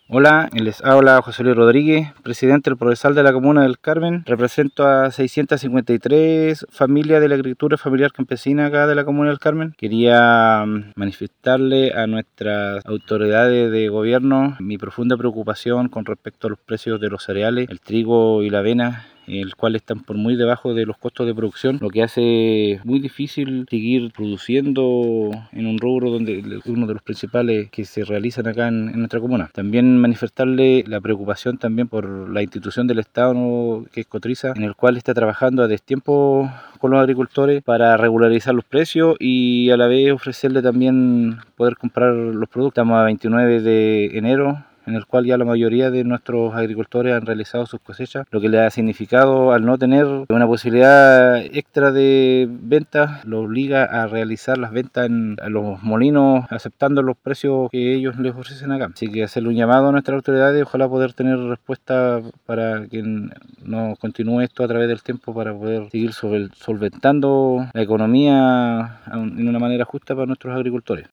Hola, les habla José Luis Rodríguez, presidente del Prodesal de la Comuna del Carmen. Represento a 653 familias de la agricultura familiar campesina acá de la Comuna del Carmen. Quería manifestarle a nuestras autoridades de gobierno mi profunda preocupación con respecto a los precios de los cereales, el trigo y la avena, el cual están por muy debajo de los costos de producción, lo que hace muy difícil seguir produciendo en un rubro donde uno de los principales que se realizan acá en nuestra comuna. También manifestarle la preocupación también por la institución del Estado, ¿no?, que es Cotriza, en el cual está trabajando a destiempo con los agricultores para regularizar los precios y a la vez ofrecerle también poder comprar los productos. Estamos a 29 de enero, en el cual ya la mayoría de nuestros agricultores han realizado sus cosechas, lo que les ha significado, al no tener una posibilidad extra de ventas, lo obliga a realizar las ventas en los molinos aceptando los precios que ellos les ofrecen acá. Así que hacerle un llamado a nuestras autoridades, ojalá poder tener respuesta para que no continúe esto a través del tiempo, para poder seguir solventando la economía en una manera justa para nuestros agricultores.